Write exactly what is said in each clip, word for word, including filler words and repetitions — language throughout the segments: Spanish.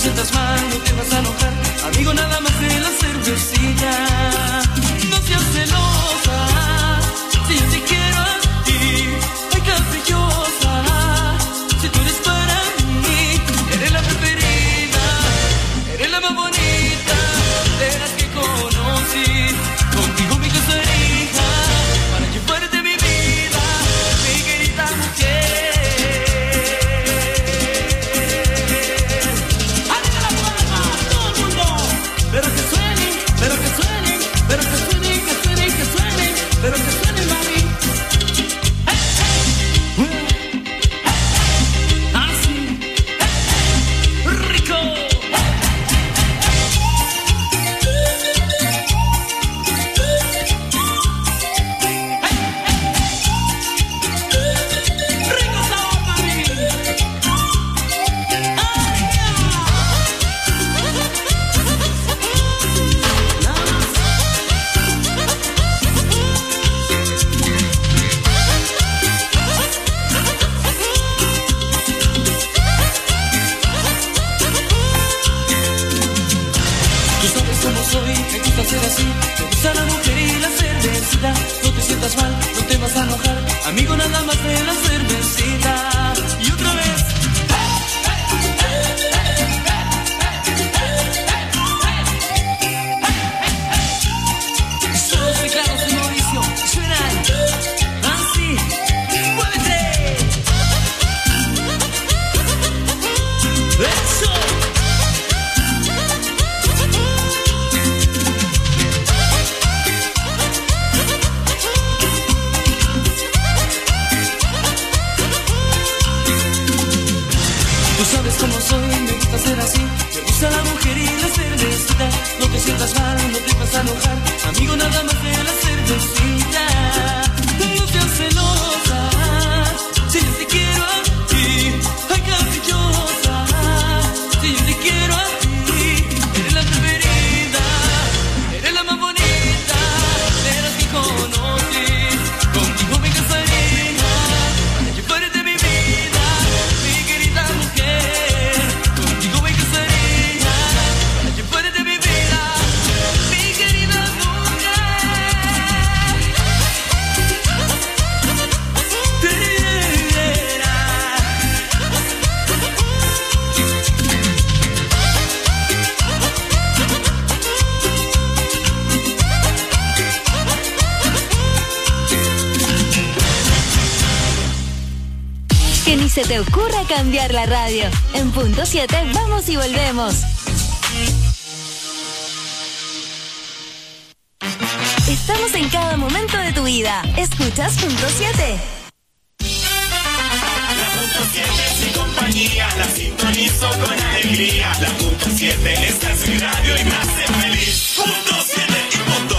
sientas mal, no te vas a enojar. Amigo, nada más de la cervecita. No seas celosa, si yo te quiero a ti. Ay, caprichosa, si tú eres para mí. Eres la preferida, eres la más bonita de las que conocí. Contigo me casaría para llevarte mi vida, mi querida mujer. Pero que suenen, pero que suenen, pero que suenen, que suenen, que suenen, pero que suenen, mami. Hey, hey. Hey, hey. Así. Hey, hey. Rico. Rico sabor, mami. Soy, me gusta ser así, me gusta la mujer y la cervecita. No te sientas mal, no te vas a enojar, amigo, nada más de la cervecita. Y otra vez. Solo soy Carlos y Mauricio, suenan así, muévete. Eso. Tú sabes cómo soy, me gusta ser así. Me gusta la mujer y la cervecita. No te sientas mal, no te vas a enojar, amigo, nada más de la cervecita. No seas celosa, si yo te quiero a ti. Ay, caprichosa, si yo te quiero a ti. Eres la preferida, eres la más bonita de las que conocí. Contigo me casaría para llevarte mi vida, mi querida mujer. Contigo me casaría para llevarte mi vida, mi querida mujer. Que ni se te ocurra cambiar la radio. En punto siete vamos y volvemos. Estamos en cada momento de tu vida. Escuchas punto siete. La punto siete es mi compañía, la sintonizo con alegría. La punto siete, esta es mi radio y me hace feliz. Punto siete y punto.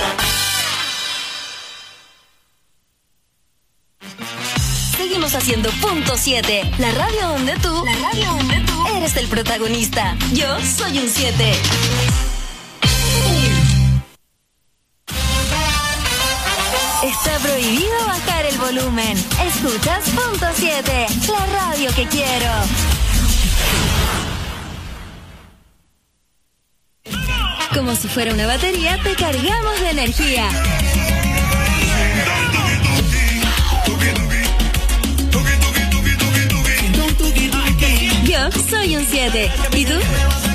Seguimos haciendo punto siete, la radio donde tú, la radio donde tú eres el protagonista. Yo soy un siete. Está prohibido bajar el volumen. Escuchas punto siete, la radio que quiero. Como si fuera una batería, te cargamos de energía. Yo soy un siete. ¿Y tú?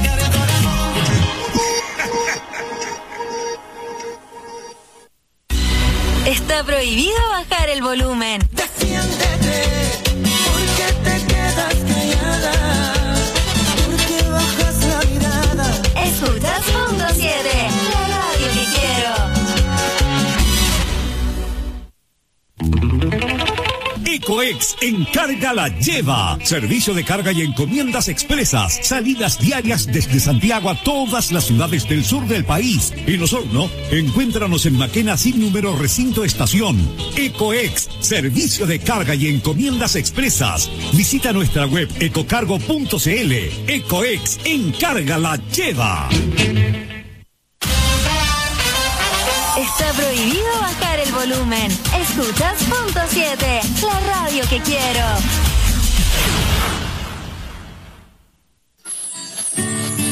Está prohibido bajar el volumen. Defiéndete, porque te quedas callada, porque bajas la mirada. Escuchas punto siete, la radio que quiero. Ecoex en Carga la Lleva. Servicio de carga y encomiendas expresas. Salidas diarias desde Santiago a todas las ciudades del sur del país. En Osorno, encuéntranos en Maquena sin número recinto estación. Ecoex, servicio de carga y encomiendas expresas. Visita nuestra web ecocargo punto cl. Ecoex en Carga la Lleva. Está prohibido bajar el volumen. Escuchas punto siete, la radio que quiero.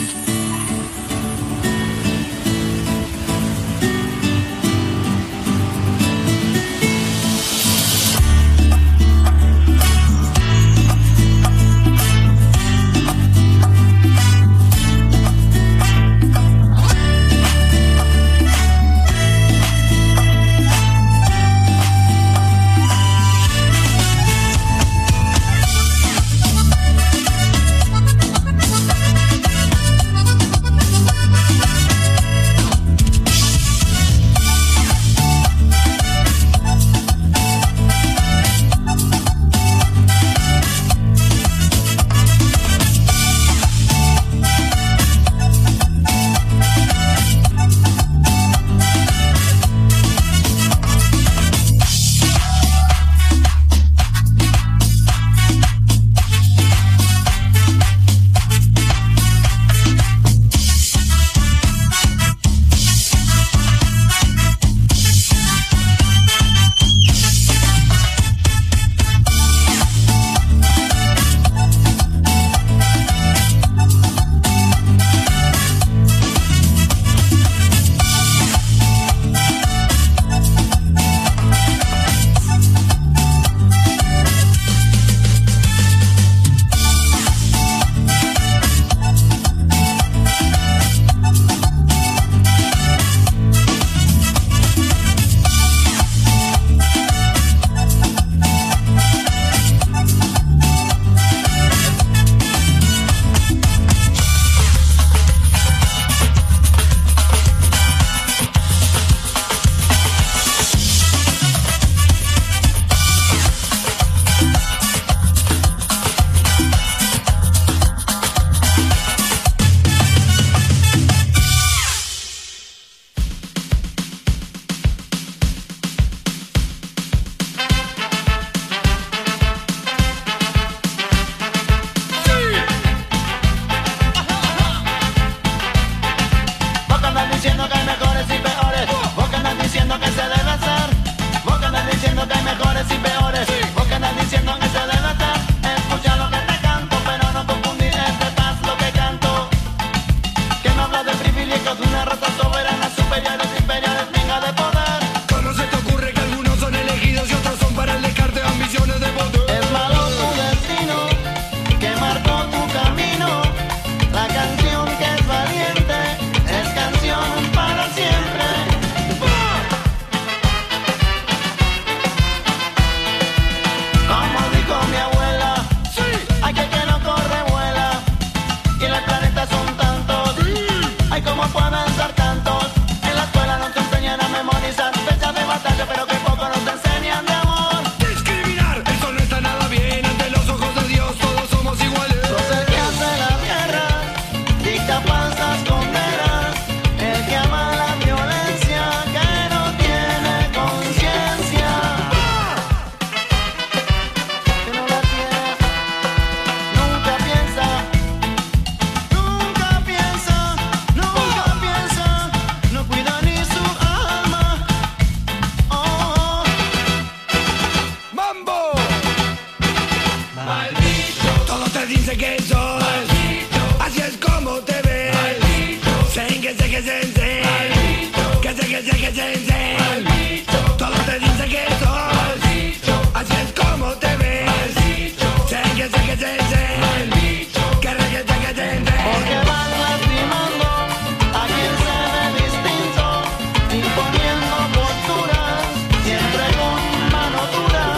sé que sé, sé. Que sé que sé que sé, sé. Todo te dice que sos. Así es como te ves. Sé que sé que sé, sé. Que sé que sé que sé, sé. Porque van lastimando a quien se ve distinto, imponiendo postura, siempre con mano dura.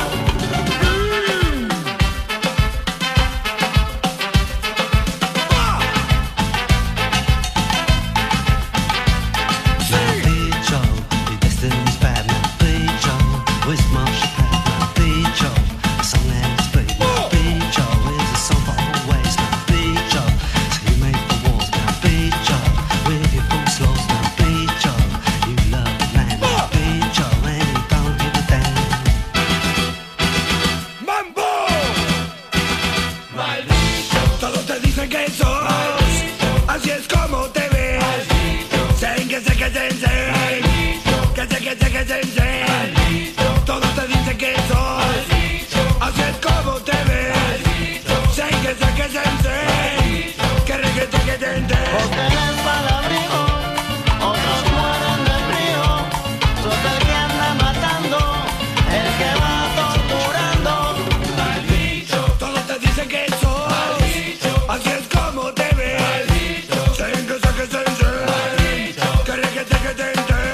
Todos te dicen que sos. Así es como te ves. Sé que sé que sé, sé. Que sé que sé que sé, sé. Todos te dicen que sos. Así es como te ves. Sé que sé que sé, sé. Que sé que sé que sé, sé. Porque eres palabrijo, otros mueren de frío. Sos el que anda matando, el que va torturando. Todos te dicen que sos. Así es como te ves. Sé que sé que sé, sé. Que sé que sé que sé, sé.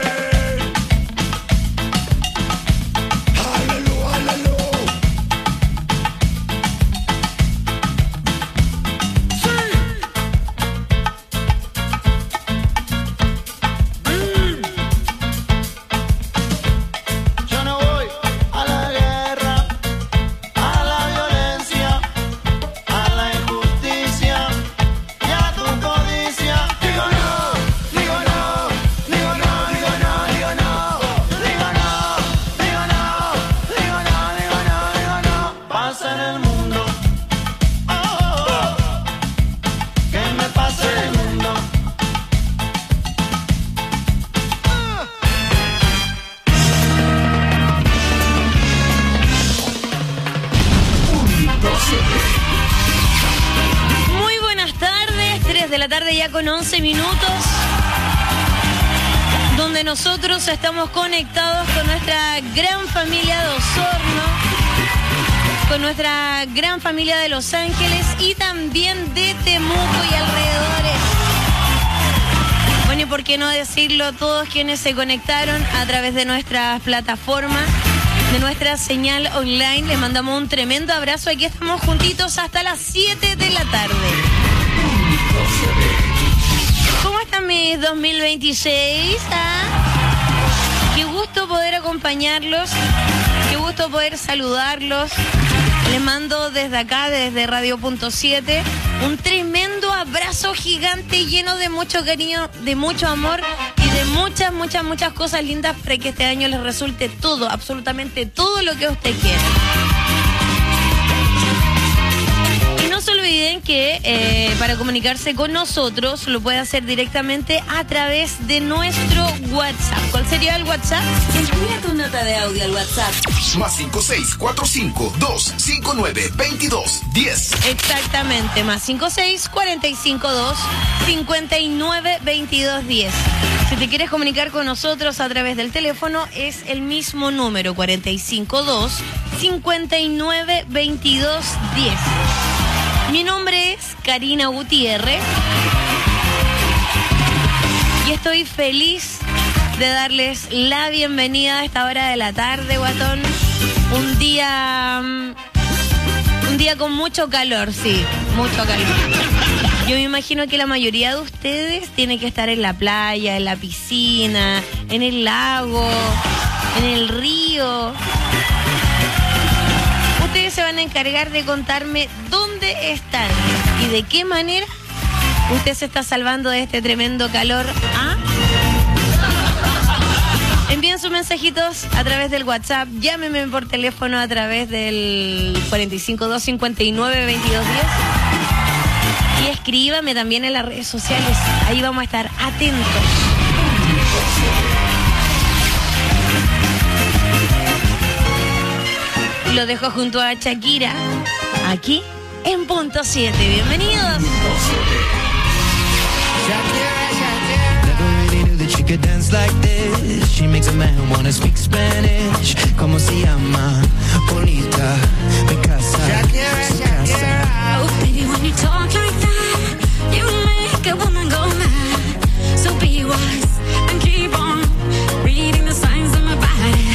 Aleluya, aleluya. Sí. Yo no voy a la guerra, a la violencia, a la injusticia y a tu codicia. Digo no, digo no, digo no, digo no, digo no. Digo no, digo no, digo no, digo no, digo no. Pasa en el mundo. Oh, oh, oh. Que me pase en el mundo. Muy buenas tardes, tres de la tarde ya con once minutos, donde nosotros estamos conectados con nuestra gran familia de Osorno, con nuestra gran familia de Los Ángeles y también de Temuco y alrededores. Bueno, y por qué no decirlo, todos quienes se conectaron a través de nuestras plataformas, de nuestra señal online, les mandamos un tremendo abrazo. Aquí estamos juntitos hasta las siete de la tarde. ¿Cómo están mis dos mil veintiséis? ¿Ah? Qué gusto poder acompañarlos, qué gusto poder saludarlos. Les mando desde acá, desde Radio Punto siete, un tremendo abrazo gigante lleno de mucho cariño, de mucho amor y de muchas, muchas, muchas cosas lindas para que este año les resulte todo, absolutamente todo lo que usted quiera. Y no se olviden que eh, para comunicarse con nosotros lo puede hacer directamente a través de nuestro WhatsApp. ¿Cuál sería el WhatsApp? Envía tu nota de audio al WhatsApp. Más cinco seis cuatro cinco dos cinco nueve veintidós diez. Exactamente, más cinco seis cuatro cinco dos cinco nueve veintidós diez. Si te quieres comunicar con nosotros a través del teléfono, es el mismo número, cuatro cinco dos cinco nueve veintidós diez. Mi nombre es Karina Gutiérrez y estoy feliz de darles la bienvenida a esta hora de la tarde, guatón. Un día... Un día con mucho calor, sí, mucho calor. Yo me imagino que la mayoría de ustedes tiene que estar en la playa, en la piscina, en el lago, en el río. Ustedes se van a encargar de contarme dónde están y de qué manera usted se está salvando de este tremendo calor. ¿Ah? Envíen sus mensajitos a través del WhatsApp, llámenme por teléfono a través del cuatro cinco dos cinco nueve veintidós diez y escríbame también en las redes sociales, ahí vamos a estar atentos. Lo dejo junto a Shakira, aquí en Punto siete. Bienvenidos. Shakira, Shakira. could dance like this. She makes a man wanna speak Spanish. Como se llama? Bonita, mi casa, Shakira, su casa. Shakira. Oh, baby, when you talk like that, you make a woman go mad. So be wise and keep on reading the signs of my body.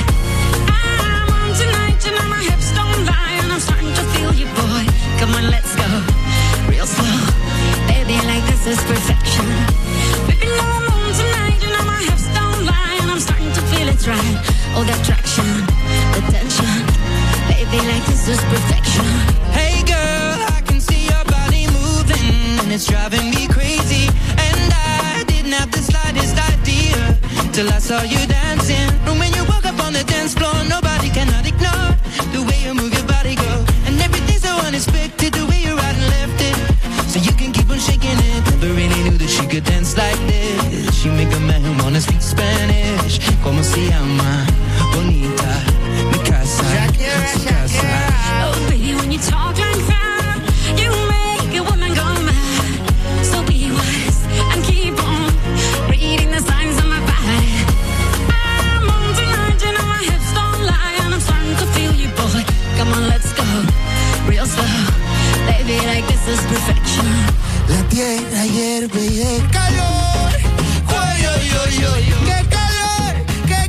I'm on tonight, you know my hips don't lie, and I'm starting to feel you, boy. Come on, let's go real slow. Baby, like this is perfection. Baby, no, I'm on tonight, you know my hips don't lie, and I'm starting to feel it's right. Oh, that traction, the tension. Baby, like this is perfection. Hey girl, I can see your body moving, and it's driving me crazy. And I didn't have the slightest idea till I saw you dancing. And when you walk up on the dance floor, nobody cannot ignore the way you move your body, girl. And everything's so unexpected, the way you right and left it. So you can keep on shaking it. Never really knew that she could dance like this. She make a man wanna speak Spanish. Como se llama? Bonita, mi casa, Shakira, su casa. Shakira. Oh, baby, when you talk like that, you make a woman go mad. So be wise and keep on reading the signs of my body. I'm on tonight, you know my hips don't lie, and I'm starting to feel you, boy. Come on, let's go real slow. Baby, like this is perfection. La tierra hierve y el calor. Ay, ay, ay, ay, ay. ¡Qué calor! ¡Qué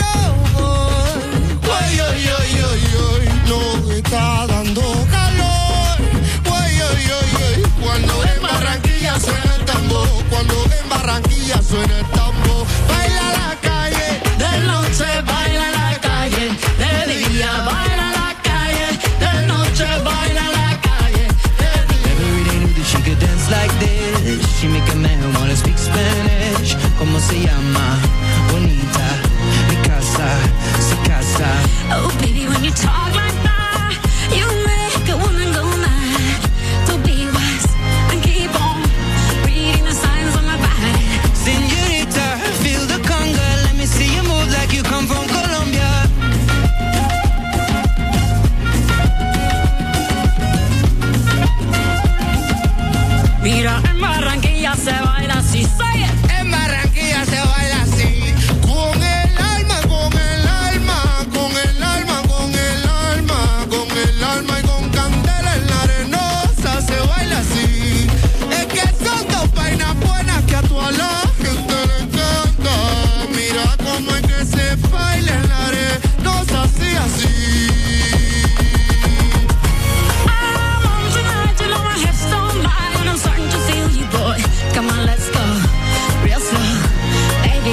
calor! Ay, ay, ay, ay, ay. No está dando calor. Ay, ay, ay, ay. Cuando en Barranquilla suena el tambor. Cuando en Barranquilla suena el tambor. Baila la calle. De noche baila la calle, de día baila la calle, de noche baila la calle, de día. Never really knew that she could dance like this. She make a man wanna speak Spanish. Como se llama? Bonita, mi casa, su casa. Oh, baby, when you talk like that, you make a woman go mad. So be wise and keep on reading the signs on my body. Señorita, feel the conga. Let me see you move like you come from Colombia. Mira, en Barranquilla se baila así, say it. En Barranquilla se baila así. Con el alma, con el alma, con el alma, con el alma, con el alma y con candela en la arenosa se baila así. Es que son dos vainas buenas que a toda la gente le encanta. Mira cómo es que se baila en la arenosa así, así. I'm on tonight, you know my hips don't lie, and I'm starting to feel you, boy. Come on, let's go real slow. Baby,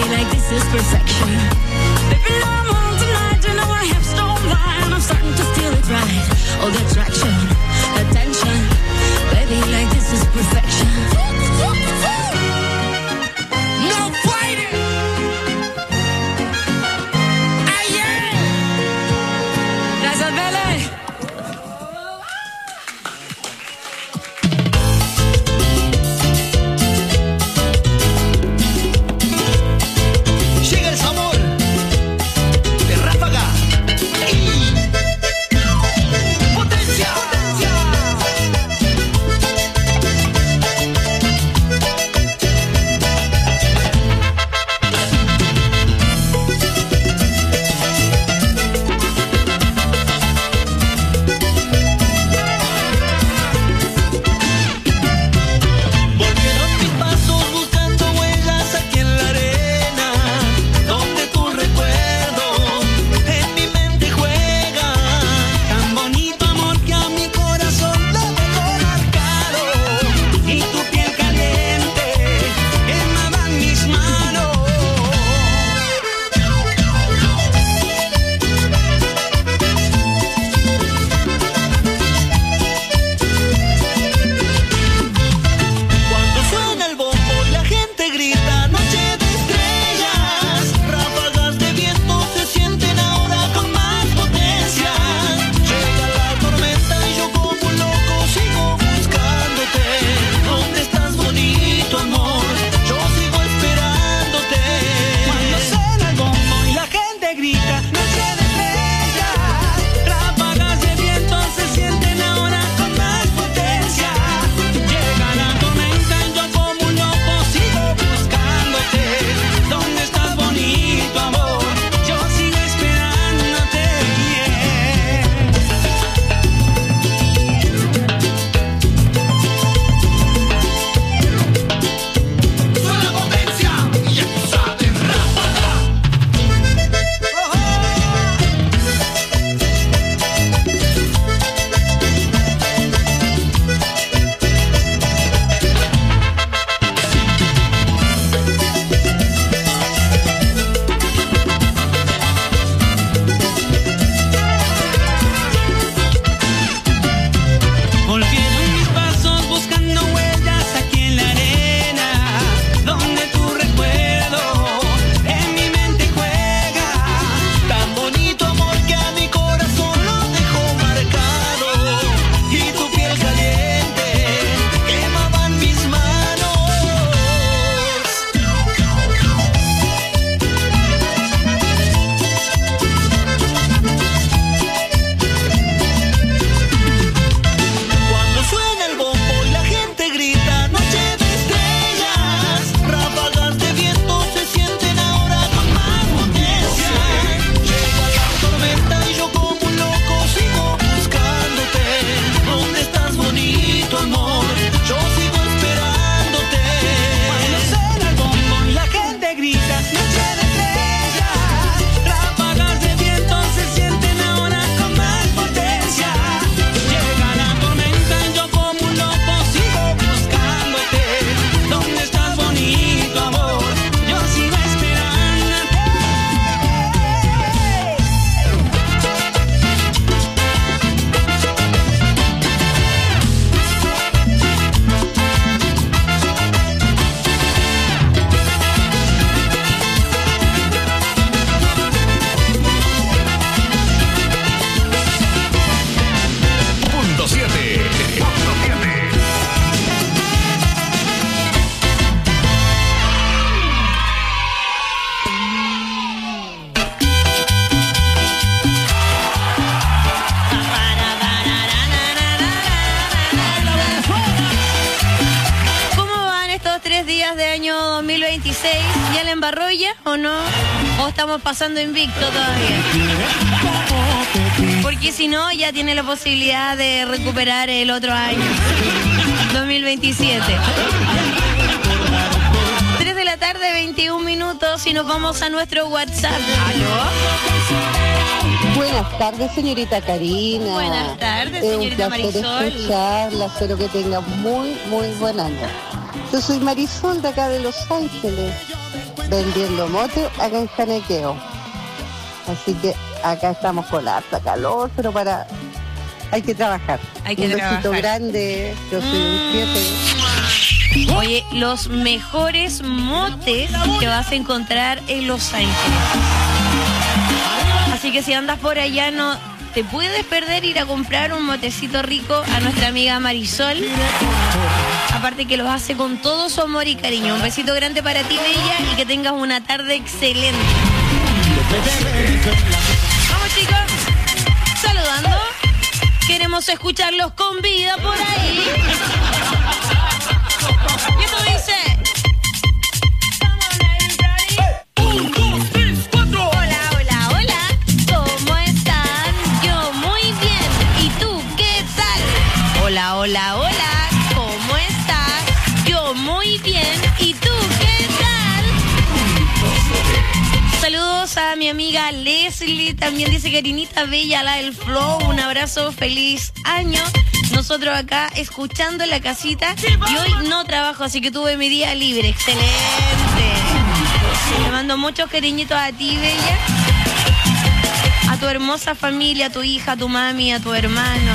estos tres días de año dos mil veintiséis, ¿ya la embarró ya o no? ¿O estamos pasando invicto todavía? Porque si no, ya tiene la posibilidad de recuperar el otro año, dos mil veintisiete. tres de la tarde, veintiún minutos, y nos vamos a nuestro WhatsApp. ¿Aló? Buenas tardes, señorita Karina. Buenas tardes, señorita Marisol. Es un placer escucharla, espero que tenga muy, muy buen año. Yo soy Marisol de acá de Los Ángeles, vendiendo mote acá en Janequeo. Así que acá estamos con harta calor, pero para... hay que trabajar. Hay que un trabajar. besito grande, yo soy un siete. Oye, los mejores motes que vas a encontrar en Los Ángeles. Así que si andas por allá, no te puedes perder ir a comprar un motecito rico a nuestra amiga Marisol. Aparte que los hace con todo su amor y cariño. Un besito grande para ti, bella, y que tengas una tarde excelente. Vamos, chicos, saludando. Queremos escucharlos con vida por ahí. ¿Qué tú dices? Hola, hola, hola. ¿Cómo están? Yo muy bien. ¿Y tú qué tal? Hola, hola, hola. ¿Cómo estás? Yo muy bien. ¿Y tú qué tal? Saludos a mi amiga Leslie. También dice Karinita Bella, la del Flow. Un abrazo, feliz año. Nosotros acá escuchando en la casita. Y hoy no trabajo, así que tuve mi día libre. Excelente. Te mando muchos cariñitos a ti, Bella. A tu hermosa familia, a tu hija, a tu mami, a tu hermano.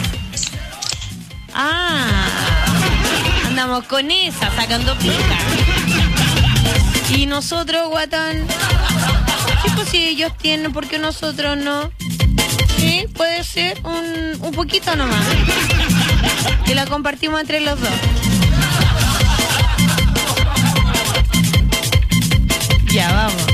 Ah, andamos con esa, sacando pica. Y nosotros, guatón. Sí, pues si ellos tienen, ¿por qué nosotros no? Sí, puede ser un, un poquito nomás. Que la compartimos entre los dos. Ya, vamos.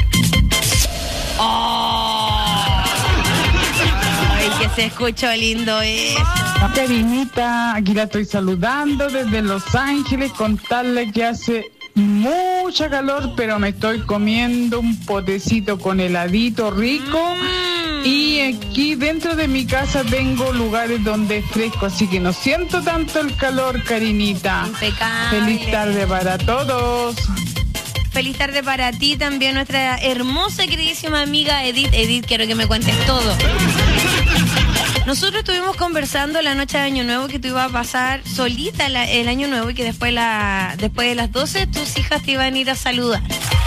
¡Oh! ¡Ay, que se escuchó lindo eso! Karinita, aquí la estoy saludando desde Los Ángeles, contarle que hace mucha calor, pero me estoy comiendo un potecito con heladito rico. Mm. Y aquí dentro de mi casa tengo lugares donde es fresco, así que no siento tanto el calor, Karinita. Impecable. Feliz tarde para todos. Feliz tarde para ti también, nuestra hermosa y queridísima amiga Edith. Edith, quiero que me cuentes todo. Nosotros estuvimos conversando la noche de Año Nuevo que tú ibas a pasar solita la, el Año Nuevo y que después, la, después de las doce tus hijas te iban a ir a saludar.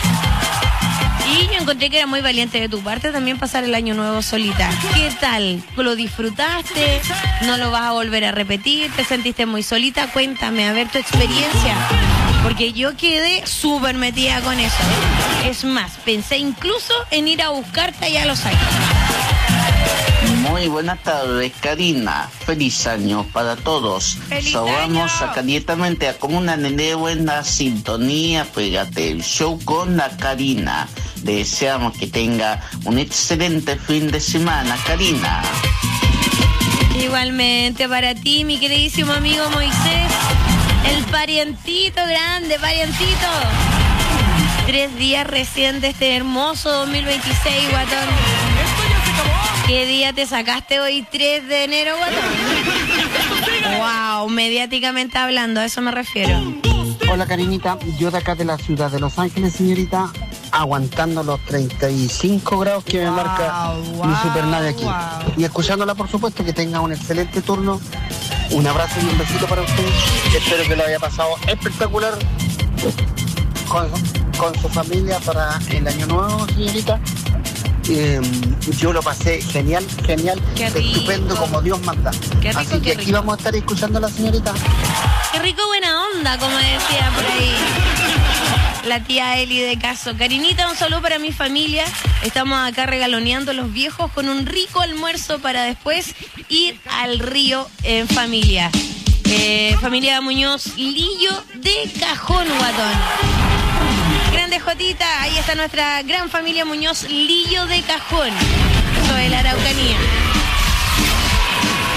Y yo encontré que era muy valiente de tu parte también pasar el Año Nuevo solita. ¿Qué tal? ¿Lo disfrutaste? ¿No lo vas a volver a repetir? ¿Te sentiste muy solita? Cuéntame, a ver tu experiencia. Porque yo quedé súper metida con eso. Es más, pensé incluso en ir a buscarte allá a Los Ángeles. Muy buenas tardes, Karina. Feliz año para todos. ¡Feliz Saludamos año! a calientamente a como una nene buena sintonía. Fíjate, el show con la Karina. Deseamos que tenga un excelente fin de semana, Karina. Igualmente para ti, mi queridísimo amigo Moisés. El parientito grande, parientito. Tres días recién de este hermoso dos mil veintiséis, guatón. ¿Qué día te sacaste hoy, tres de enero, guatón? Wow, mediáticamente hablando, a eso me refiero. Hola, Karinita, yo de acá de la ciudad de Los Ángeles, señorita, aguantando los treinta y cinco grados que wow, me marca wow, mi supernave aquí. Wow. Y escuchándola, por supuesto, que tenga un excelente turno. Un abrazo y un besito para usted. Espero que lo haya pasado espectacular con, con su familia para el año nuevo, señorita. Eh, yo lo pasé genial, genial, estupendo, como Dios manda. Qué rico, Así que qué aquí rico. vamos a estar escuchando a la señorita. Qué rico, buena onda, como decía por ahí la tía Eli de Caso. Karinita, un saludo para mi familia. Estamos acá regaloneando a los viejos con un rico almuerzo para después ir al río en familia. Eh, familia Muñoz Lillo de Cajón, guatón. Grande Jotita, ahí está nuestra gran familia Muñoz Lillo de Cajón. Eso es la Araucanía.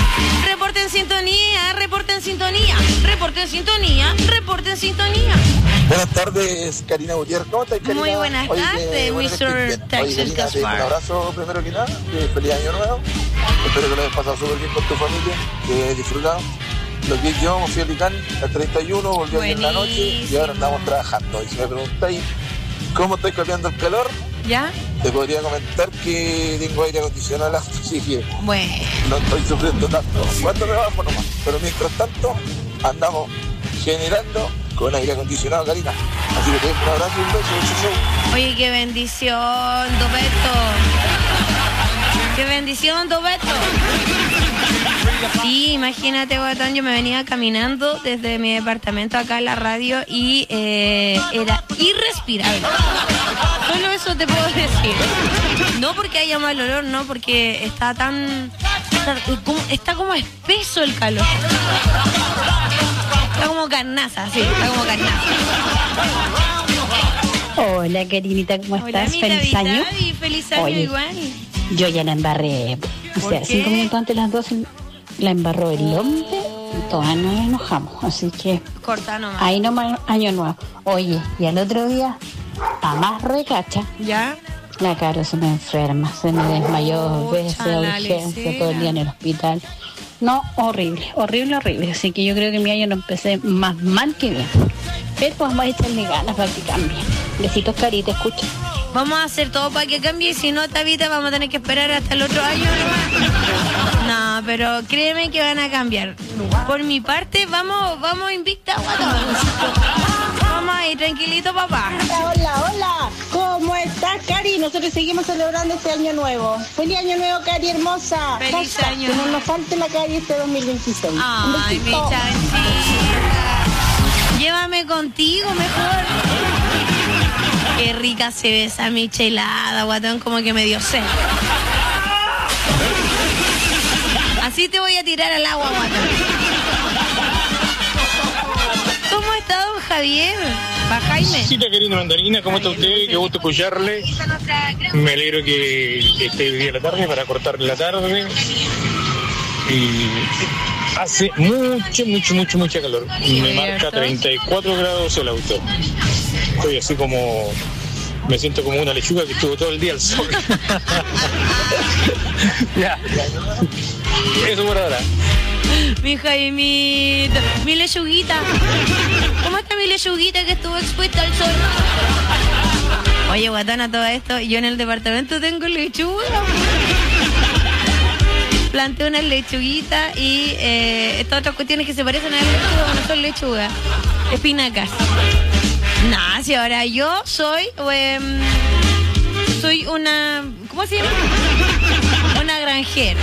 Reporte en sintonía, reporte en sintonía, reporte en sintonía, reporte en sintonía. Buenas tardes, Karina Gutiérrez. ¿Cómo estás, Karina? Muy buenas Oye, tardes, que, bueno, que estés mister bien. Oye, Texas Karina, te Gaspar. un abrazo primero que nada. Que feliz año nuevo. Espero que lo hayas pasado súper bien con tu familia, que hayas disfrutado. Lo que yo me fui a Licán el treinta y uno, volví ayer en la noche y ahora andamos trabajando. Y si me preguntáis cómo estoy cambiando el calor, ¿ya? Te podría comentar que tengo aire acondicionado al auto, así que bueno, no estoy sufriendo tanto. Cuando me bajo nomás. Pero mientras tanto, andamos generando con aire acondicionado, Karina. Así que te doy un abrazo y un beso. Chau, chau. Oye, qué bendición, Doberto. Qué bendición, Doberto. Sí, imagínate, guatón, yo me venía caminando desde mi departamento acá a la radio y eh, era irrespirable. Solo eso te puedo decir. No porque haya mal olor, no, porque está tan... Está como, está como espeso el calor. Está como carnaza, sí, está como carnaza. Hola, Karinita, ¿cómo Hola, estás? mi Feliz David, año. David, feliz año. Oye, igual. Yo ya la embarré. O ¿Por sea, qué? cinco minutos antes de las doce la embarró el hombre y todas nos enojamos. Así que Corta nomás. ahí nomás año nuevo. Oye, y al otro día, a más recacha. ¿Ya? La Caro se me enferma, se me desmayó dos veces a la urgencia, lecera. todo el día en el hospital. No, horrible, horrible, horrible. Así que yo creo que mi año lo empecé más mal que bien. Pero vamos a echarle ganas para que cambie. Besitos, Carita, escucha. Vamos a hacer todo para que cambie y si no, Tabita, vamos a tener que esperar hasta el otro año nomás. No, pero créeme que van a cambiar. Por mi parte, vamos, vamos invicta, guatón. Vamos ahí, tranquilito, papá. Hola, hola, hola. ¿Cómo estás, Cari? Nosotros seguimos celebrando este año nuevo. Feliz año nuevo, Cari, hermosa. Feliz Hashtag, año. Que no nos falte la Cari este dos mil veintiséis. Un Ay, mi besito. chanchita. Llévame contigo mejor. Qué rica se ve esa michelada, guatón, como que me dio sed. Así te voy a tirar al agua, guatón. ¿Cómo está, don Javier? ¿Va Jaime? Sí, Karina Mandarina, ¿cómo está usted? Qué gusto escucharle. Me alegro que esté el día de la tarde para cortarle la tarde. Y hace mucho, mucho, mucho, mucha calor. Me marca treinta y cuatro grados el auto. Estoy así como... Me siento como una lechuga que estuvo todo el día al sol. Ya. Eso por ahora. Mi Jaimito, mi lechuguita. ¿Cómo está mi lechuguita que estuvo expuesta al sol? Oye, guatana, todo esto, yo en el departamento tengo lechuga. Planté unas lechuguitas y eh, estas otras cuestiones que se parecen a la lechuga, no son lechugas, espinacas. Nah, si ahora yo soy, eh, soy una, ¿cómo se llama? Una granjera.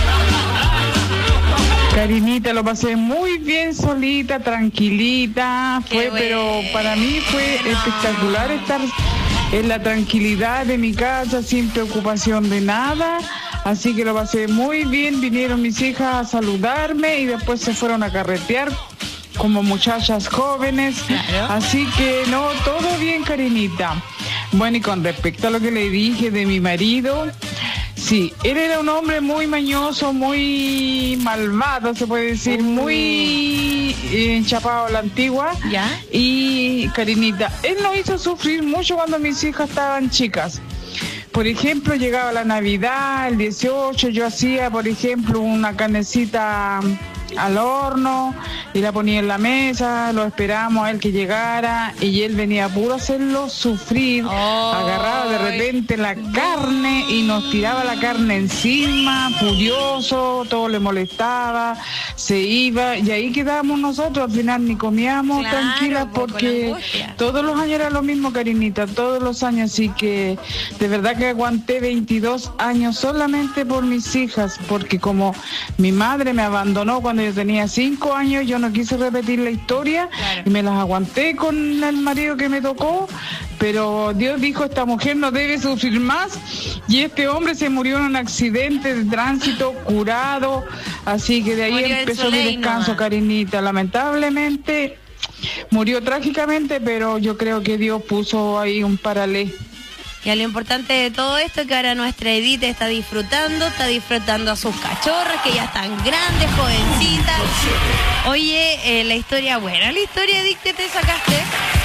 Karinita, lo pasé muy bien solita, tranquilita. Fue, pero para mí fue espectacular estar en la tranquilidad de mi casa, sin preocupación de nada. Así que lo pasé muy bien. Vinieron mis hijas a saludarme y después se fueron a carretear como muchachas jóvenes. Claro. Así que no, todo bien, Karinita. Bueno, y con respecto a lo que le dije de mi marido, sí, él era un hombre muy mañoso, muy malvado, se puede decir, muy enchapado a la antigua. ¿Ya? Y, Karinita, él nos hizo sufrir mucho cuando mis hijas estaban chicas. Por ejemplo, llegaba la Navidad, el dieciocho, yo hacía, por ejemplo, una carnecita al horno y la ponía en la mesa, lo esperamos a él que llegara y él venía puro a hacerlo sufrir. Oh, agarraba de repente la carne y nos tiraba la carne encima, furioso, todo le molestaba, se iba y ahí quedábamos nosotros, al final ni comíamos claro, tranquilas porque todos los años era lo mismo, Karinita, todos los años, así que de verdad que aguanté veintidós años solamente por mis hijas, porque como mi madre me abandonó cuando yo tenía cinco años, yo no quise repetir la historia, claro, y me las aguanté con el marido que me tocó, pero Dios dijo, esta mujer no debe sufrir más, y este hombre se murió en un accidente de tránsito, curado, así que de ahí murió empezó mi descanso, Karinita. Lamentablemente murió trágicamente, pero yo creo que Dios puso ahí un paralelo. Y lo importante de todo esto es que ahora nuestra Edith está disfrutando, está disfrutando a sus cachorras, que ya están grandes, jovencitas. Oye, eh, la historia buena, la historia, Edith, que te sacaste.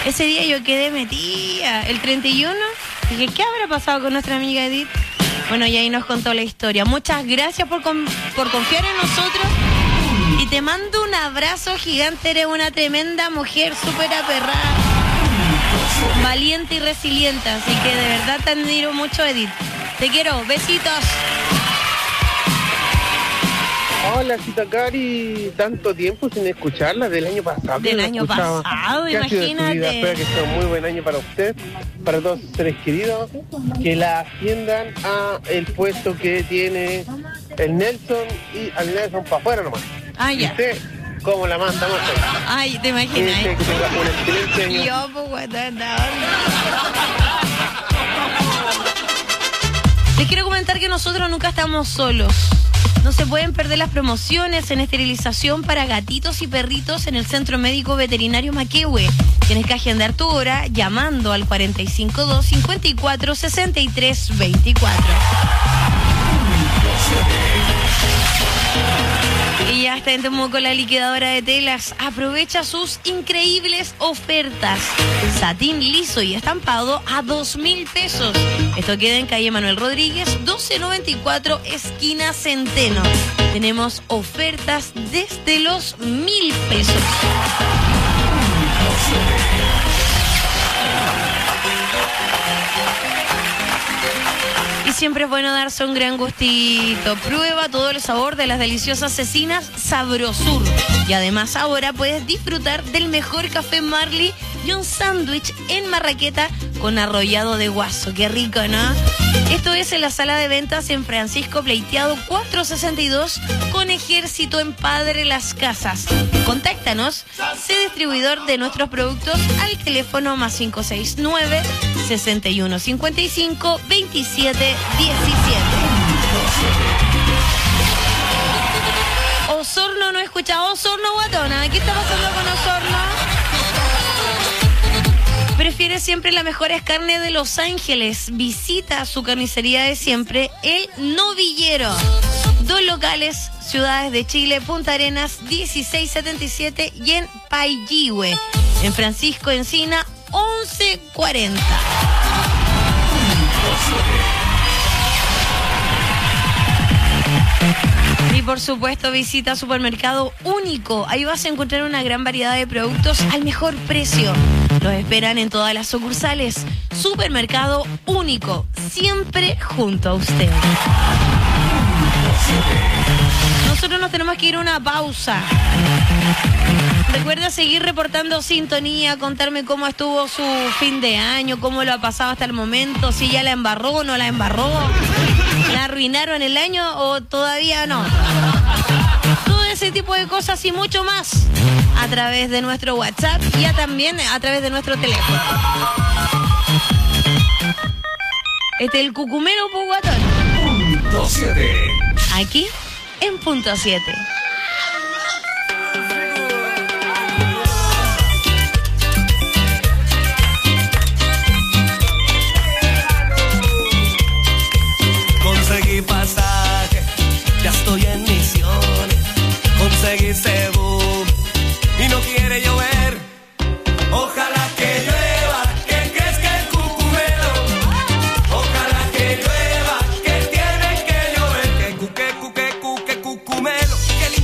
Ese día yo quedé metida. El treinta y uno, dije, ¿qué habrá pasado con nuestra amiga Edith? Bueno, y ahí nos contó la historia. Muchas gracias por, con, por confiar en nosotros. Y te mando un abrazo gigante. Eres una tremenda mujer, súper aperrada, valiente y resiliente. Así que de verdad te admiro mucho, Edith. Te quiero. Besitos. Hola, Cita Cari, tanto tiempo sin escucharla, del año pasado. Del año pasado, ¿Qué ha sido de su vida? imagínate. Espero que sea un muy buen año para usted, para todos sus seres queridos, que la asciendan a el puesto que tiene el Nelson y al Nelson para afuera nomás. Ah, ya. ¿Y usted cómo la manda? ¿Cómo está? Ay, te imaginas. Que tenga un excelente año. Yo, pues, guatata. Les quiero comentar que nosotros nunca estamos solos. No se pueden perder las promociones en esterilización para gatitos y perritos en el Centro Médico Veterinario Maquehue. Tienes que agendar tu hora llamando al cuatro cinco dos, cinco cuatro, seis tres dos cuatro. Y ya está en Temuco la liquidadora de telas. Aprovecha sus increíbles ofertas. Satín liso y estampado a dos mil pesos. Esto queda en calle Manuel Rodríguez, doce noventa y cuatro, esquina Centeno. Tenemos ofertas desde los mil pesos. Y siempre es bueno darse un gran gustito. Prueba todo el sabor de las deliciosas cecinas Sabrosur. Y además ahora puedes disfrutar del mejor café Marley y un sándwich en marraqueta con arrollado de guaso. Qué rico, ¿no? Esto es en la sala de ventas en Francisco Pleiteado cuatrocientos sesenta y dos con Ejército en Padre Las Casas. Contáctanos, sé distribuidor de nuestros productos al teléfono más cinco seis nueve, sesenta y uno cincuenta y cinco, veintisiete diecisiete. Osorno no he escuchado. Osorno, guatona. ¿Qué está pasando con Osorno? Prefiere siempre las mejores carnes de Los Ángeles. Visita su carnicería de siempre, El Novillero. Dos locales, ciudades de Chile, Punta Arenas, dieciséis setenta y siete y en Paillihue. En Francisco Encina, once cuarenta. Y por supuesto visita Supermercado Único. Ahí vas a encontrar una gran variedad de productos al mejor precio. Los esperan en todas las sucursales. Supermercado Único, siempre junto a usted. Nosotros nos tenemos que ir a una pausa. Recuerda seguir reportando sintonía, contarme cómo estuvo su fin de año, cómo lo ha pasado hasta el momento, si ya la embarró o no la embarró, la arruinaron el año o todavía no. Todo ese tipo de cosas y mucho más a través de nuestro WhatsApp y ya también a través de nuestro teléfono. Este es el Cucumelo Puguatón. Punto siete. Aquí en Punto siete. Conseguí pasaje, ya estoy en misiones. Conseguí cebú y no quiere llover. Ojalá que llueva, que crezca el cucumelo. Ojalá que llueva, que tiene que llover. Que cuque, cuque, cuque, cucumelo. Que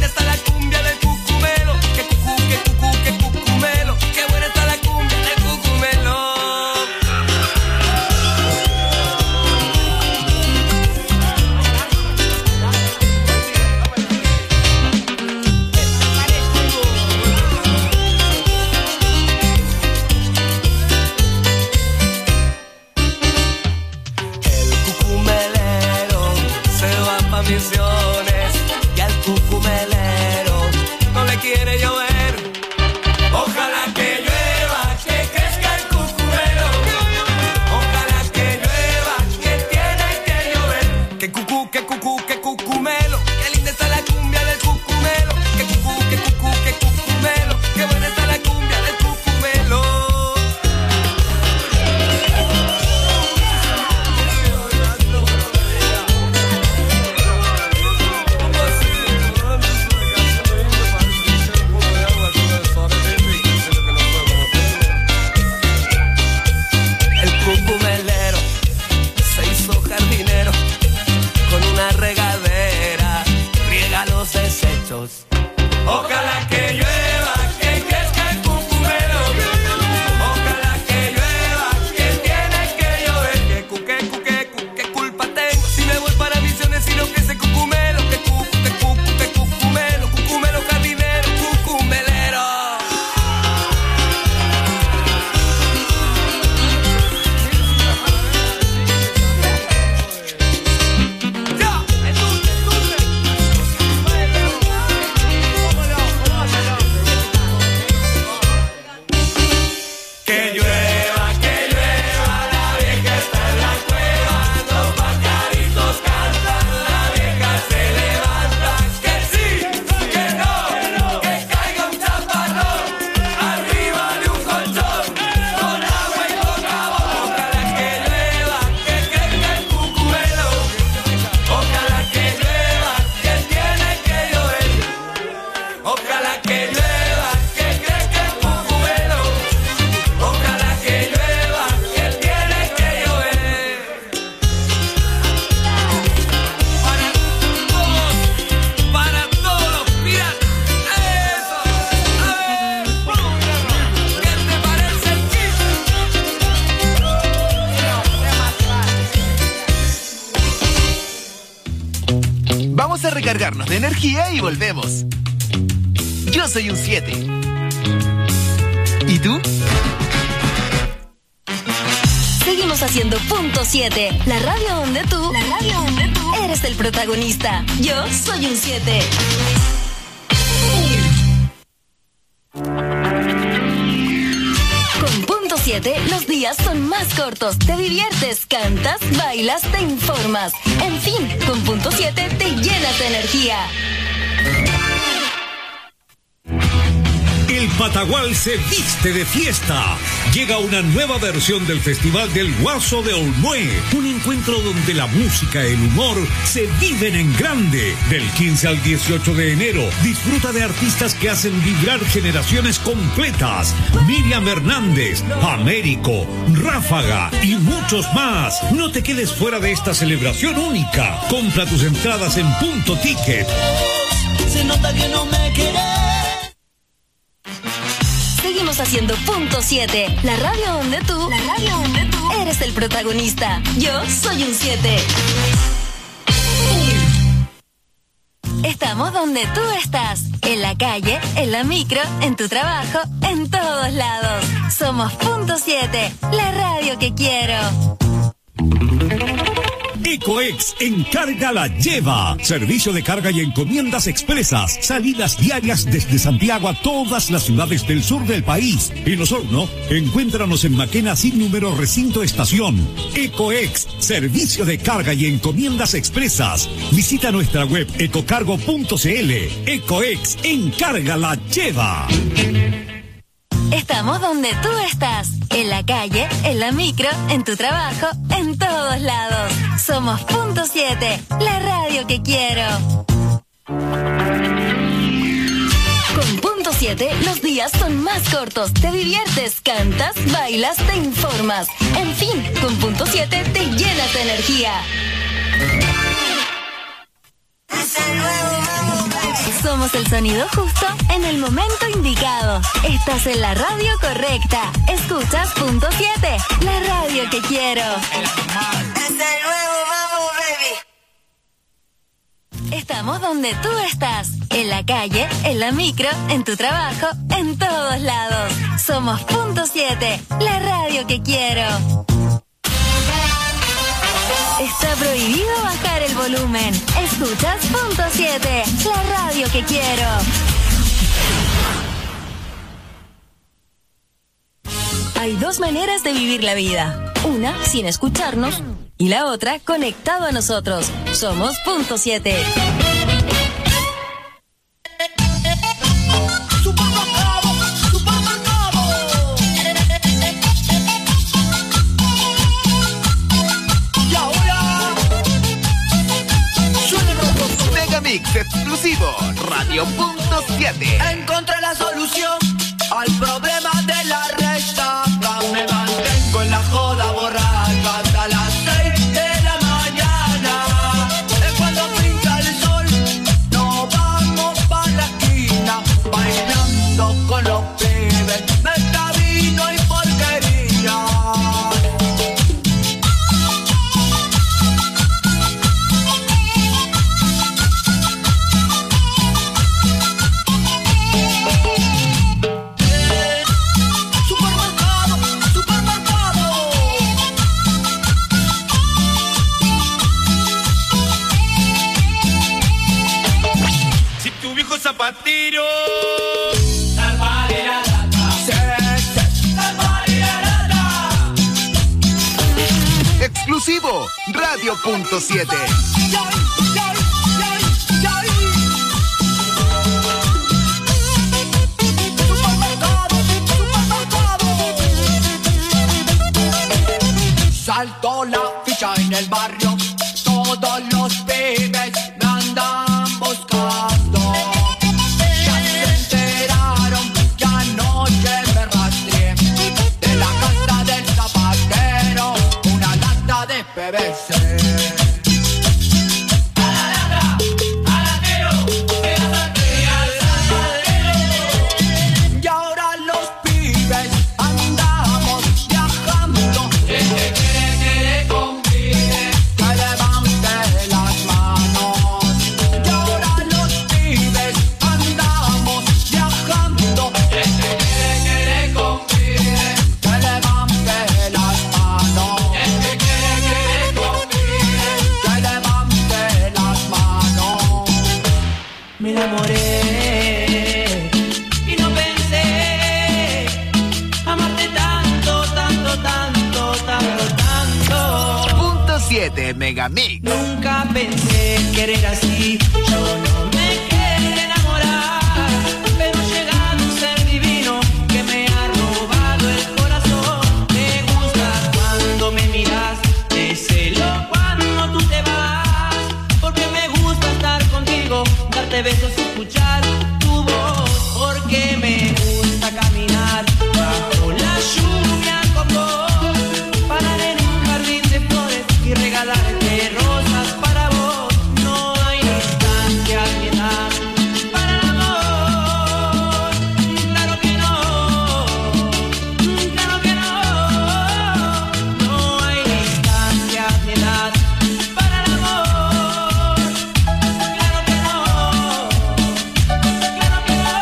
recargarnos de energía y volvemos. Yo soy un siete. ¿Y tú? Seguimos haciendo punto siete, la radio donde tú, la radio donde tú eres el protagonista. Yo soy un siete. Con punto siete, los días son más cortos. Te diviertes, cantas, bailas, te informas. En fin, con punto siete te llenas de energía. El Patagual se viste de fiesta. Llega una nueva versión del Festival del Guaso de Olmué. Un encuentro donde la música y el humor se viven en grande. Del quince al dieciocho de enero, disfruta de artistas que hacen vibrar generaciones completas. Miriam Hernández, Américo, Ráfaga y muchos más. No te quedes fuera de esta celebración única. Compra tus entradas en Punto Ticket. Se nota que no me querés. Seguimos haciendo punto siete, la radio donde tú, la radio donde tú eres el protagonista. Yo soy un siete. Estamos donde tú estás, en la calle, en la micro, en tu trabajo, en todos lados. Somos punto siete, la radio que quiero. Ecoex Encarga la Lleva. Servicio de carga y encomiendas expresas. Salidas diarias desde Santiago a todas las ciudades del sur del país. En Osorno, encuéntranos en Maquena sin número recinto estación. Ecoex, servicio de carga y encomiendas expresas. Visita nuestra web ecocargo punto cl. Ecoex Encarga la Lleva. Estamos donde tú estás, en la calle, en la micro, en tu trabajo, en todos lados. Somos punto siete, la radio que quiero. Con punto siete, los días son más cortos. Te diviertes, cantas, bailas, te informas. En fin, con punto siete te llenas de energía. Somos el sonido justo en el momento indicado. Estás en la radio correcta. Escuchas punto siete, la radio que quiero. Es el nuevo Mambo Baby. Estamos donde tú estás, en la calle, en la micro, en tu trabajo, en todos lados. Somos punto siete, la radio que quiero. Está prohibido bajar el volumen. Escuchas punto siete, la radio que quiero. Hay dos maneras de vivir la vida. Una sin escucharnos y la otra conectado a nosotros. Somos punto siete. Mix exclusivo, Radio punto siete. Encontré la solución al problema de la resaca. Me mantengo en la joda borracha hasta las seis de la mañana. Es cuando pinta el sol, nos vamos pa' la esquina, bailando con los pibes, meta vino y porquería. Zapatero. Exclusivo, Radio punto siete. Saltó la ficha en el barrio, todos los pibes me andan buscando. Ya se enteraron que anoche me rastreé de la casa del zapatero, una lata de P V C. siete Megamix. Nunca pensé querer así, yo no me quería enamorar, pero llega un ser divino que me ha robado el corazón. Me gusta cuando me miras, te celo cuando tú te vas, porque me gusta estar contigo, darte besos y escuchar tu voz, porque me gusta caminar bajo la lluvia con vos, parar en un jardín de flores y regalarte rosas para vos. No hay distancia ni edad para el amor, claro que no, claro que no. No hay distancia ni edad para el amor, claro que no, claro que no.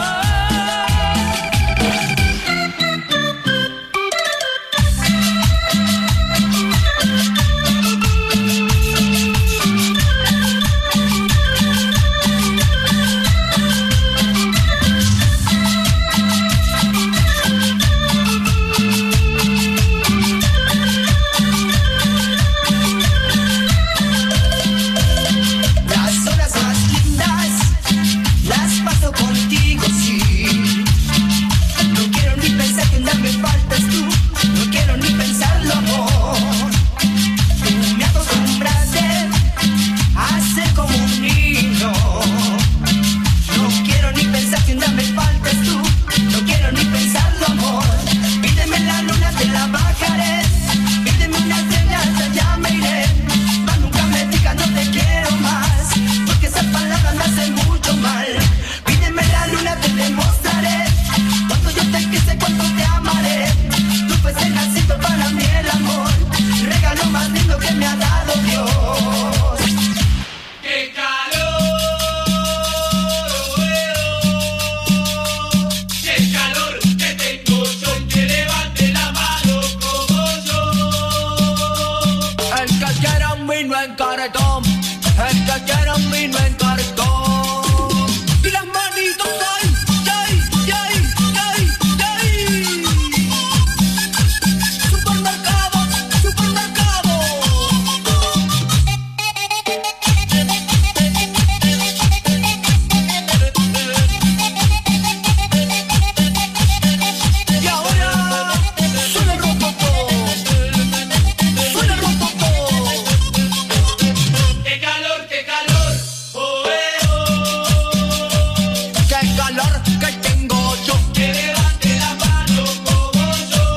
Las horas más lindas las paso contigo, sí. No quiero ni pensar que nada me faltas tú, no quiero ni pensarlo, amor. Tú me acostumbraste a ser como un niño. No quiero ni pensar que nada me faltas tú, no quiero ni pensarlo, amor. Pídeme la luna, te la bajaré. Pídeme una estrella, hasta allá me iré. Mas nunca me digas no te quiero más, porque esas palabras me hacen mucho mal. Pídeme la luna, te demostraré cuánto yo te quise, cuánto te amaré. Tú fuiste nacido para mí el amor, regalo más lindo que me ha dado Dios. ¡Qué calor! ¡Qué calor que tengo yo! Y que levante la mano como yo. El que quiera un vino en cartón, el que quiera un vino en cartón. Y las manitos ay, ay, ay, ay, ay. Supermercado, supermercado. Y ahora suena el rococó, suena el rococó. ¡Qué calor, qué calor! ¡Oh, eh, oh! Qué calor que tengo yo. Que levante la mano como yo.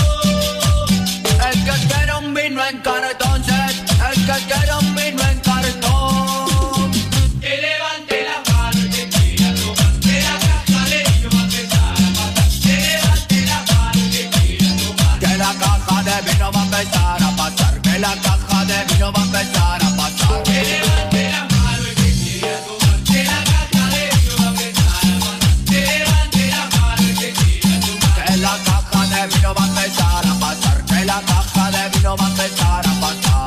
El que quiera un vino en cartón, el que quiera un vino en cartón. Que levante la mano y que quiera tomar. Que la caja de vino va a empezar a pasar. Que levante la mano y que quiera tomar. Que la caja de vino va a empezar a pasar. Que la caja de vino va a empezar a pasar. Que levante la mano y que quiera tomar. Que la caja de vino va a empezar a pasar. Que levante la mano y que quiera tomar. Que la caja de vino va a empezar a pasar. Que la caja de vino va a empezar a pasar.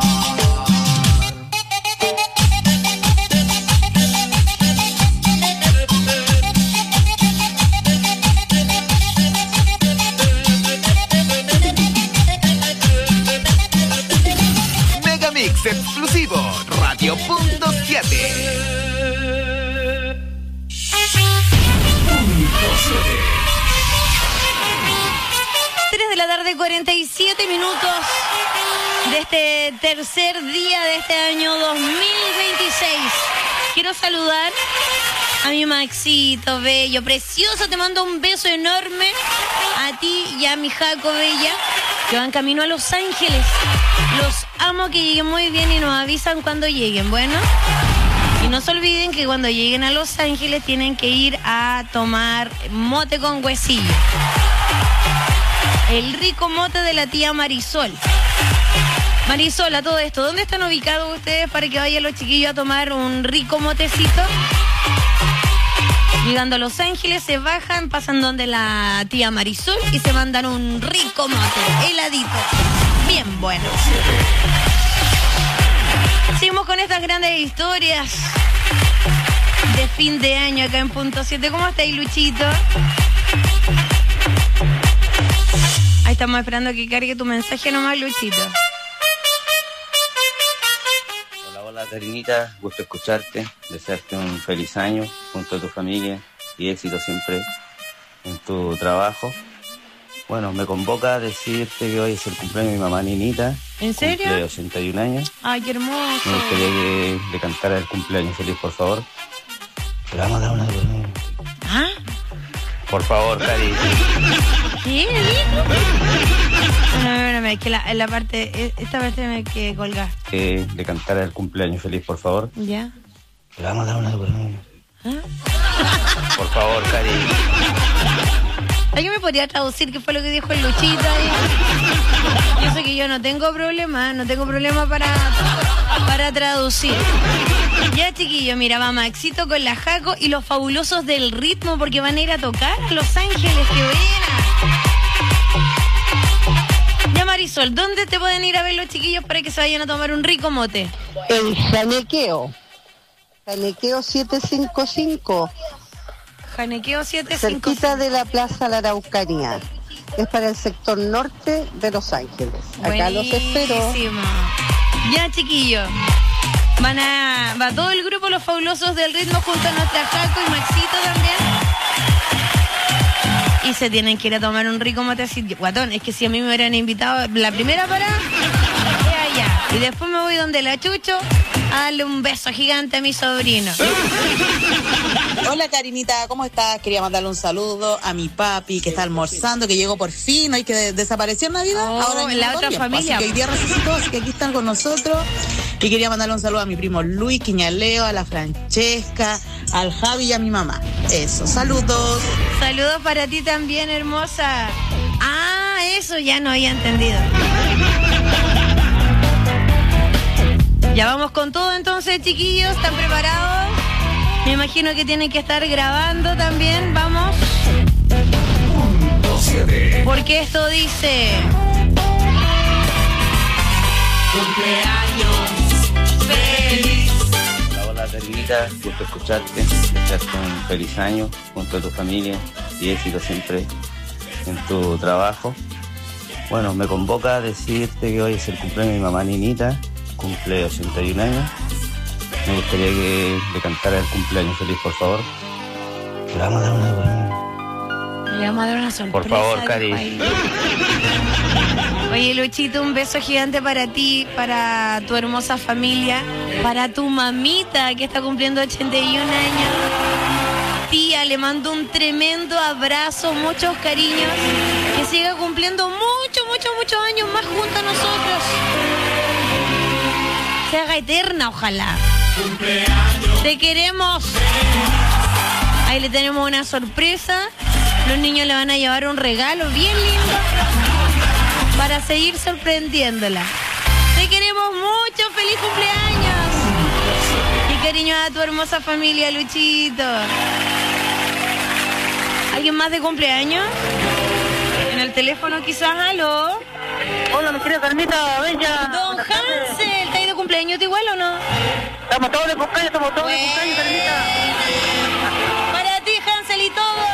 Megamix exclusivo, Radio Punto siete. tres de la tarde, cuarenta y siete minutos de este tercer día de este año dos mil veintiséis. Quiero saludar a mi Maxito bello, precioso. Te mando un beso enorme a ti y a mi Jaco bella, que van camino a Los Ángeles. Los amo, que lleguen muy bien y nos avisan cuando lleguen, bueno. Y no se olviden que cuando lleguen a Los Ángeles tienen que ir a tomar mote con huesillo. El rico mote de la tía Marisol. Marisol, a todo esto, ¿dónde están ubicados ustedes para que vayan los chiquillos a tomar un rico motecito? Llegando a Los Ángeles, se bajan, pasan donde la tía Marisol y se mandan un rico mote, heladito, bien bueno. Seguimos con estas grandes historias de fin de año acá en Punto siete. ¿Cómo estáis, Luchito? Ahí estamos esperando que cargue tu mensaje nomás, Luchito. Karinita, gusto escucharte, desearte un feliz año junto a tu familia y éxito siempre en tu trabajo. Bueno, me convoca a decirte que hoy es el cumpleaños de mi mamá Ninita. ¿En serio? Cumple ochenta y un años. Ay, qué hermoso. Me gustaría que le cantara el cumpleaños feliz, por favor. Le vamos a dar una... ¿Ah? Por favor, Cari. ¿Qué dijo? No, no, no, no, es que la, la parte, esta parte me que colgar. Que le cantara el cumpleaños feliz, por favor. ¿Ya? Le vamos a dar una... ¿Ah? Por favor, Cari. ¿Alguien me podría traducir qué fue lo que dijo el Luchita ahí? Yo sé que yo no tengo problema, no tengo problema para, para traducir. Ya, chiquillo, mira, va Maxito con la Jaco y los fabulosos del ritmo porque van a ir a tocar a Los Ángeles, qué buena. Ya, Marisol, ¿dónde te pueden ir a ver los chiquillos para que se vayan a tomar un rico mote? El Janequeo. Janequeo setecientos cincuenta y cinco. Janequeo setecientos cincuenta y cinco. Cerquita de la Plaza La Araucanía. Es para el sector norte de Los Ángeles. Acá los espero. Buenísimo. Ya, chiquillos. Van a, va todo el grupo Los Fabulosos del Ritmo junto a nuestra Jaco y Maxito también. Y se tienen que ir a tomar un rico motecito. Guatón, es que si a mí me hubieran invitado la primera parada, es allá. Y después me voy donde la Chucho a darle un beso gigante a mi sobrino. Hola, Karinita, ¿cómo estás? Quería mandarle un saludo a mi papi que está almorzando, que llegó por fin, hoy que de- desapareció en Navidad. Oh, ahora en la otra tiempo, familia. Así que hoy día resucitó, así que aquí están con nosotros. Y quería mandarle un saludo a mi primo Luis Quiñaleo, a la Francesca, al Javi y a mi mamá. Eso, saludos. Saludos para ti también, hermosa. Ah, eso ya no había entendido. Ya vamos con todo entonces, chiquillos. ¿Están preparados? Me imagino que tienen que estar grabando también. Vamos. Porque esto dice... Cumpleaños feliz. Hola, hola, Karinita, gusto escucharte, desearte un feliz año junto a tu familia y éxito siempre en tu trabajo. Bueno, me convoca a decirte que hoy es el cumpleaños de mi mamá Ninita, cumple ochenta y un años. Me gustaría que le cantara el cumpleaños feliz, por favor. Le vamos a dar una... Le vamos a dar una sorpresa. Por favor, dijo Cari. ahí. Oye, Luchito, un beso gigante para ti, para tu hermosa familia, para tu mamita que está cumpliendo ochenta y un años. Tía, le mando un tremendo abrazo, muchos cariños, que siga cumpliendo muchos, muchos, muchos años más junto a nosotros. Se haga eterna, ojalá. Te queremos. Ahí le tenemos una sorpresa. Los niños le van a llevar un regalo bien lindo para seguir sorprendiéndola. Te queremos mucho, feliz cumpleaños. Y cariño a tu hermosa familia, Luchito. ¿Alguien más de cumpleaños? En el teléfono quizás, aló. Hola, mi querida Carmita, bella. Don Hansel, ¿está ahí de cumpleaños tú igual o no? Estamos todos de cumpleaños, estamos todos de cumpleaños, Carmita. Para ti, Hansel y todo.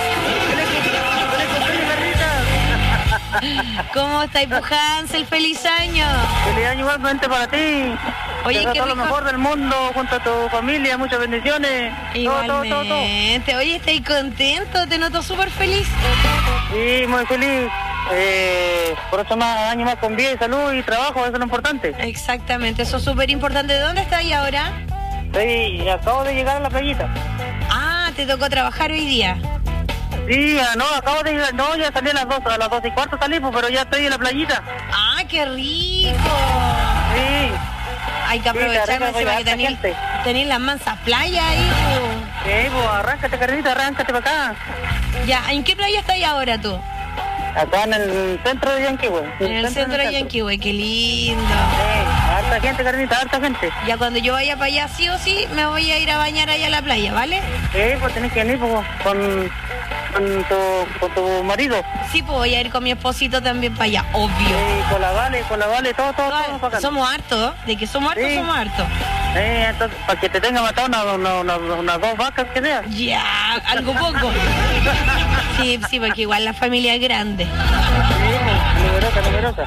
¿Cómo está Hansel? ¡Feliz año! Feliz año igualmente para ti. Oye, Te qué deseo lo rico. mejor del mundo junto a tu familia, muchas bendiciones. Todo, todo, todo, todo. Igualmente. Oye, ¿estás contento? Te noto súper feliz. Sí, muy feliz. Eh, por otro más, año más con vida y salud y trabajo, eso es lo importante. Exactamente, eso es súper importante. ¿De dónde estás ahí ahora? Sí, acabo de llegar a la playita. Ah, te tocó trabajar hoy día. Sí, ah, no, acabo de llegar, no, ya salí a las dos, a las dos y cuarto salí, pues, pero ya estoy en la playita. Ah, qué rico. Sí. Hay que aprovechar, Sí, más encima que harta tenéis gente. tenéis las mansas playas ahí. Sí, pues arráncate, Carlita, arráncate para acá. po. Ya, ¿en qué playa estás ahora tú? Acá en el centro de Yanquihue. En el centro de Yanquihue, qué lindo. Sí, harta gente, Carlita, harta gente. Ya cuando yo vaya para allá, sí o sí, me voy a ir a bañar allá a la playa, ¿vale? Sí, pues tenés que venir pues, con, con, tu, con tu marido. Sí, pues voy a ir con mi esposito también para allá, obvio. Sí, con la Vale, con la Vale, todo, todo, todo bacán. Somos hartos, ¿eh? De que somos hartos, Sí. somos hartos. Sí, entonces, para que te tenga matado unas una, una, una, unas dos vacas que sean. Ya, algo poco. Sí, sí, porque igual la familia es grande. Sí, pues, numerosa, numerosa.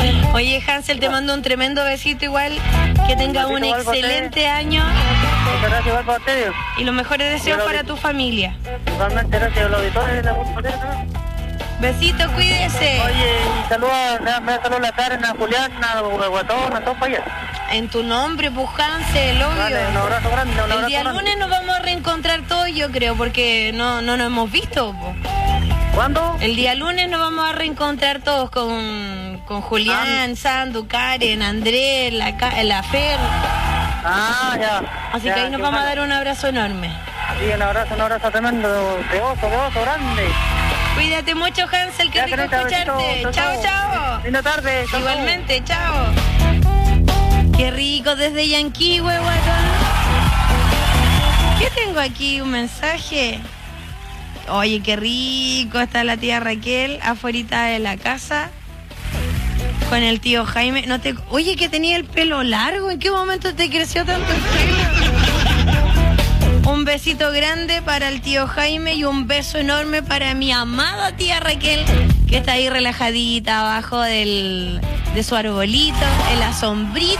Oye, Hansel, te mando un tremendo besito igual. Que tenga un excelente año. Muchas gracias, igual para ustedes. Y los mejores deseos para tu familia. Igualmente, gracias a los auditores de la Punta. Besitos, cuídese. Oye, y saludos, me da saludos a la Karen, a Julián, a Guatón, a todos para allá. En tu nombre, pues, Hansel, obvio. Vale, un abrazo grande, un abrazo El día grande. lunes nos vamos a reencontrar todos, yo creo, porque no, no nos hemos visto. Po. ¿Cuándo? El día lunes nos vamos a reencontrar todos con, con Julián, ah. Sandu, Karen, Andrés, la, la Fer. Ah, ya. Así ya, que ahí nos vamos bueno. a dar un abrazo enorme. Sí, un abrazo, un abrazo tremendo, de oso, de oso grande. Cuídate mucho, Hansel, que rico escucharte. Chao, chao. Linda tarde. Chau, igualmente, chao. Qué rico desde Yankee, huehuatón. ¿Qué tengo aquí? Un mensaje. Oye, qué rico está la tía Raquel afuera de la casa con el tío Jaime. No te... Oye, que tenía el pelo largo. ¿En qué momento te creció tanto el pelo? Un besito grande para el tío Jaime y un beso enorme para mi amada tía Raquel, que está ahí relajadita abajo del, de su arbolito, en la sombrita.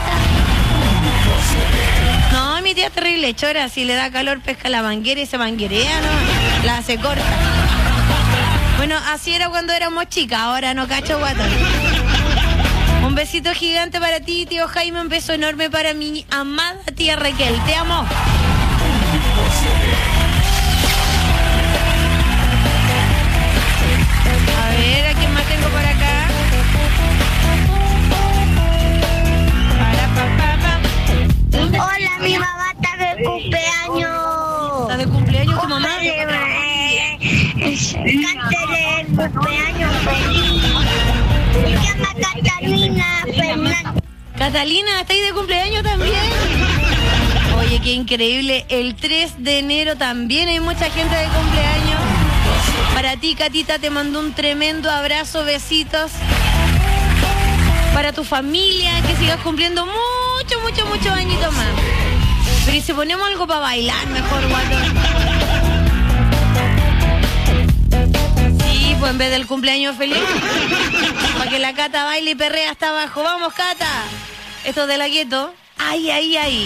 No, mi tía es terrible chora. Si le da calor, pesca la manguera y se manguerea, ¿no? La hace corta. Bueno, así era cuando éramos chicas, ahora no cacho guatón. Un besito gigante para ti, tío Jaime, un beso enorme para mi amada tía Raquel. Te amo. A ver, ¿a quién más tengo por acá? Para, pa, pa, pa. Hola, mi mamá está de cumpleaños. ¿Está de cumpleaños tu mamá? Cántale el cumpleaños feliz. Se llama Catalina Fernández. Catalina, ¿estáis de cumpleaños también? Oye, qué increíble. El tres de enero también hay mucha gente de cumpleaños. Para ti, Catita, te mando un tremendo abrazo, besitos. Para tu familia, que sigas cumpliendo mucho, mucho, muchos añitos más. Pero ¿y si ponemos algo para bailar mejor, guatón? Sí, pues en vez del cumpleaños feliz, para que la Cata baile y perrea hasta abajo. ¡Vamos, Cata! Esto de la gueto. ¡Ay, ay, ay!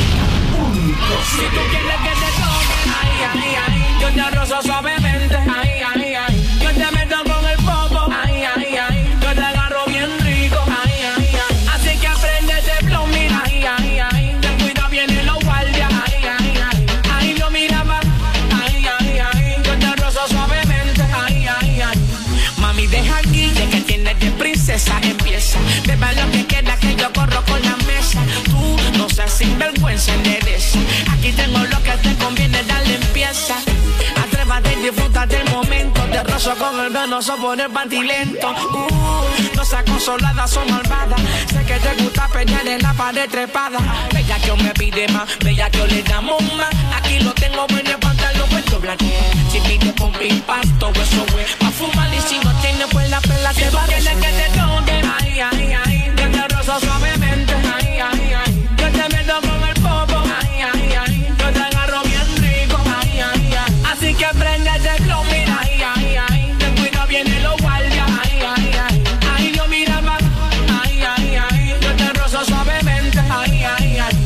Si tú quieres que te toque, ay, ay, ay, yo te rozo suavemente, ay, ay, ay, yo te meto con el popo, ay, ay, ay, yo te agarro bien rico, ay, ay, ay, así que apréndete flow, mira, ay, ay, ay, ten cuidado, vienen los guardias, ay, ay, ay, ay, yo mira más, ay, ay, ay, yo te rozo suavemente, ay, ay, ay, mami, deja aquí, de que tienes de princesa, empieza, beba lo que queda, que yo corro con la mesa, tú no seas sinvergüenza, endereza. Aquí tengo lo que te conviene, darle empieza. Atrévate y disfruta del momento. Te rozo con el venoso por el pantilento. Uh, no seas consolada, son malvadas. Sé que te gusta pelear en la pared trepada. Bella que me pide más, bella que le damos más. Aquí lo tengo bueno, el pantalón puesto blanco. Si pide con impacto, eso güey. Pa' fumar y si no tiene pues la pela te va a decir que te toque. Ay, ay, ay, yo te rozo suavemente. Ay, ay, ay, yo te meto con el popo. Ay, ay, ay, yo te agarro bien rico. Ay, ay, ay, así que prendete el flow, mira. Ay, ay, ay, ten cuidado, vienen los guardias. Ay, ay, ay, ay, yo mira más. Ay, ay, ay, yo te rozo suavemente. Ay, ay, ay,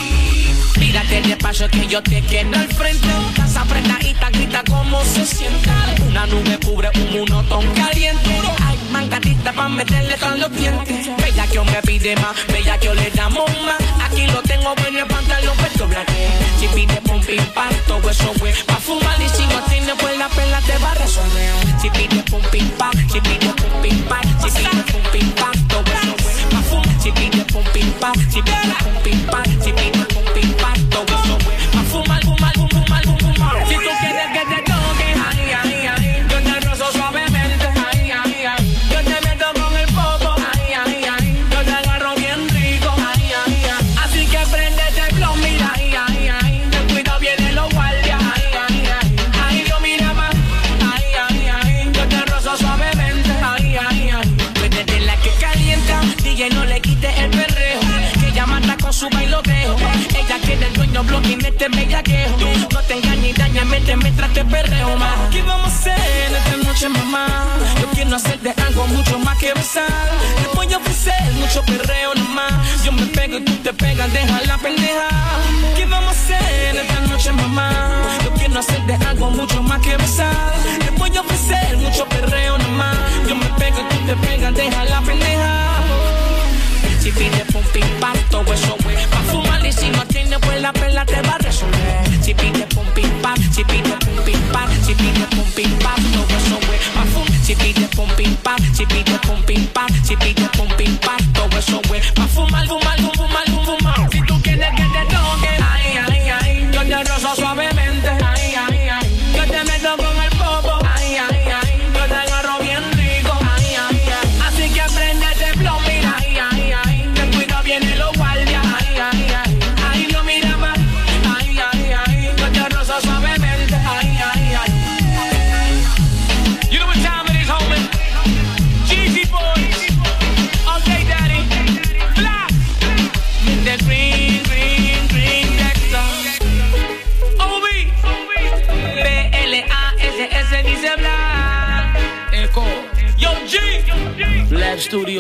mírate despacio que yo te quiero al frente. Casa apretadita, grita como se sienta. Una nube cubre un monotón caliente. Ay, mangatita pa' meterle con los dientes. Bella que me pide más, bella que le damos más. Aquí lo tengo bueno, el pantalón puesto blanco. Si pide pum pim pasto, eso güey. Pa' fumar y si no tiene pues la pela te va a resolver. Si pide pum pim pam, si pide pum pim pam, si pide pum pim pasto, eso güey. Pa' fumar, si pide pum pim pam, si pide pum pim pam, si pide pum pim pasto, eso güey. Pa' fumar, fumar, fumar, fumar, fumar. Si tú quieres que te toque, ay, ay, ay, yo te rozo suavemente, ay, ay, ay, yo te meto con el popo, ay, ay, ay, yo te agarro bien rico, ay, ay, ay, así que prendete el flow, mira, ay, ay, ay, ten cuidado, vienen los guardias, ay, ay, ay, ay, yo mira más, ay, ay, ay, yo te rozo suavemente, ay, ay, ay, tú eres de la que calienta, D J no le quite el perreo, que ella mata con su bailoteo, ella quiere el dueño bloque en este bellaqueo, no te engañes y daña, mete mientras te perreo más. ¿Qué vamos a hacer esta noche, mamá? Yo quiero hacerte algo mucho más que besar, te voy voy a ofrecer mucho perreo nomás. Yo me pego y tú te pegas, deja la pendeja. ¿Qué vamos a hacer esta noche, mamá? Yo quiero hacerte algo mucho más que besar. Te voy a ofrecer mucho perreo nomás. Yo me pego y tú te pegas, deja la pendeja. Si pide pum pim pam, todo eso güey. Pa' fumar y si no tiene pues la perla te va a resolver. Si pide pum pim pam, si pide pum pim pam, si pide pum pim pam, todo eso güey. Pa' fumar, si pide pum pim pam, si pide pum pim pam, si pide pum pim pam, todo eso güey. Pa' fumar, fumar, fumar, fumar, fumar. Si tú quieres que te toque, ay, ay, ay, yo te rozo suavemente, ay, ay, ay, yo te meto con el popo, ay, ay, ay, yo te agarro bien rico, ay, ay, ay. Así que aprende este flow, mira, ay, ay, ay. Viene los guardias, ay, ay, ay, ay, no mira más, ay, ay, ay, yo te rozo suavemente, ay, ay, ay. You know what time it is, homie? Jeezy boys, okay, daddy, black, the green, green, green, Dexter, O B, B L A S S dice black, Echo, Yo G, Black Studio.